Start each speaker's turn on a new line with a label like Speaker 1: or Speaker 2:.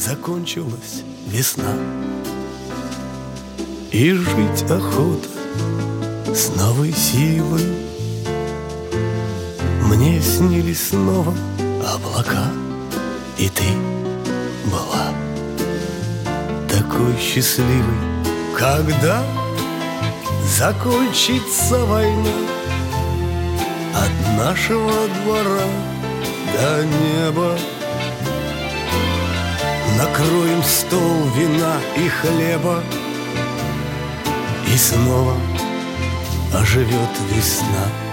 Speaker 1: закончилась весна, и жить охота с новой силой. Мне снились снова облака, и ты была такой счастливой. Когда закончится война, от нашего двора до неба накроем стол вина и хлеба, и снова оживет весна.